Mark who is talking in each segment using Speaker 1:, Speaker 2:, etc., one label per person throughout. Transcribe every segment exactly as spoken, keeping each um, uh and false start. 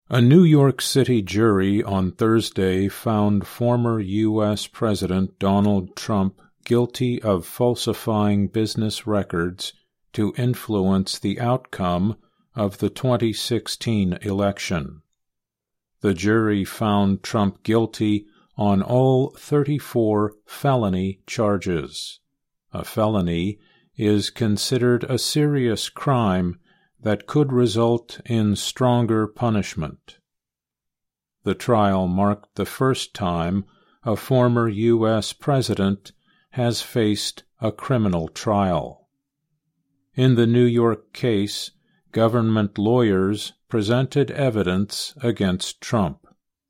Speaker 1: A New York City jury on Thursday found former U S President Donald Trump guilty of falsifying business records to influence the outcome of the twenty sixteen election. The jury found Trump guilty on all thirty-four felony charges. A felony is considered a serious crime that could result in stronger punishment. The trial marked the first time a former U S president has faced a criminal trial. In the New York case, government lawyers presented evidence against Trump.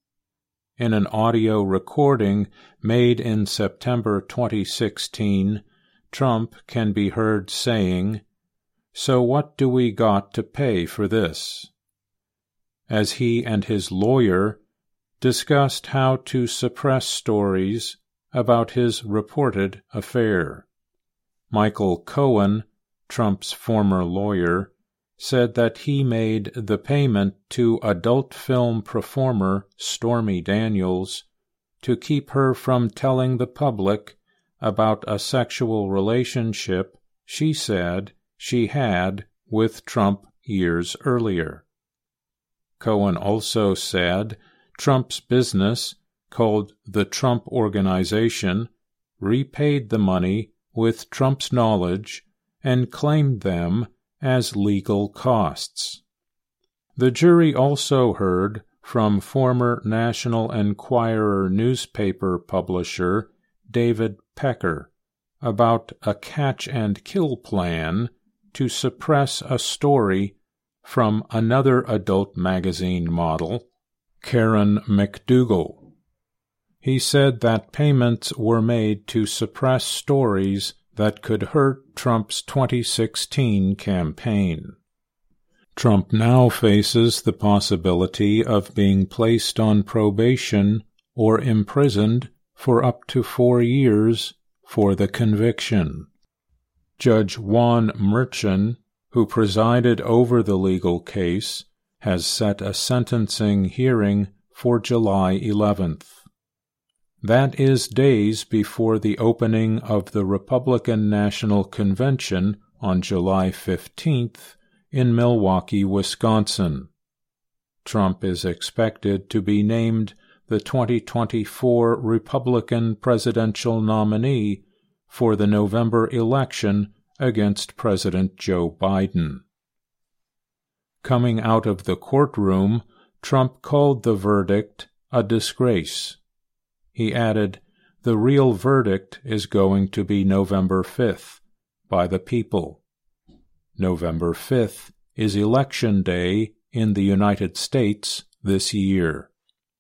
Speaker 1: In an audio recording made in September twenty sixteen, Trump can be heard saying, "So what do we got to pay for this?" as he and his lawyer discussed how to suppress stories about his reported affair. Michael Cohen, Trump's former lawyer, said that he made the payment to adult film performer Stormy Daniels to keep her from telling the public about a sexual relationship she said she had with Trump years earlier. Cohen also said Trump's business, called the Trump Organization, repaid the money with Trump's knowledge and claimed them as legal costs. The jury also heard from former National Enquirer newspaper publisher David Pecker about a catch-and-kill plan to suppress a story from another adult magazine model, Karen McDougal. He said that payments were made to suppress stories that could hurt Trump's twenty sixteen campaign. Trump now faces the possibility of being placed on probation or imprisoned for up to four years for the conviction. Judge Juan Merchan, who presided over the legal case, has set a sentencing hearing for July eleventh. That is days before the opening of the Republican National Convention on July fifteenth in Milwaukee, Wisconsin. Trump is expected to be named the twenty twenty-four Republican presidential nominee for the November election against President Joe Biden. Coming out of the courtroom, Trump called the verdict a disgrace. He added, "The real verdict is going to be November fifth, by the people." November fifth is Election Day in the United States this year.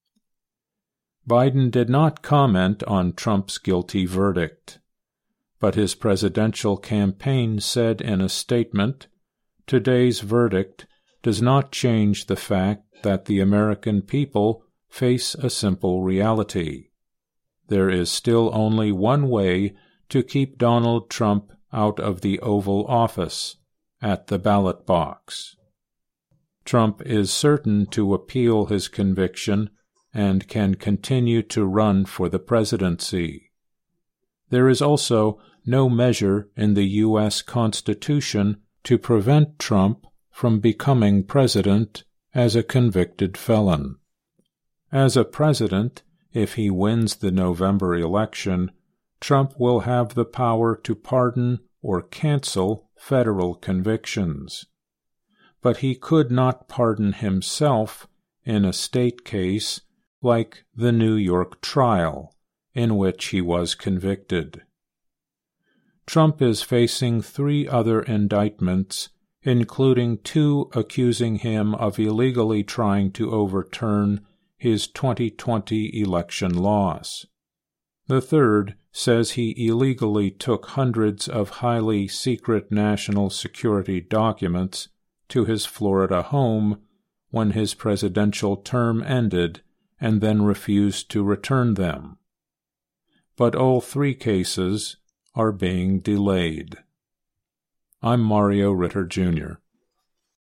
Speaker 1: Biden did not comment on Trump's guilty verdict, but his presidential campaign said in a statement, "Today's verdict does not change the fact that the American people face a simple reality. There is still only one way to keep Donald Trump out of the Oval Office, at the ballot box." Trump is certain to appeal his conviction and can continue to run for the presidency. There is also no measure in the U S Constitution to prevent Trump from becoming president as a convicted felon. As a president, if he wins the November election, Trump will have the power to pardon or cancel federal convictions. But he could not pardon himself in a state case like the New York trial, in which he was convicted. Trump is facing three other indictments, including two accusing him of illegally trying to overturn his twenty twenty election loss. The third says he illegally took hundreds of highly secret national security documents to his Florida home when his presidential term ended and then refused to return them. But all three cases are being delayed. I'm Mario Ritter, Junior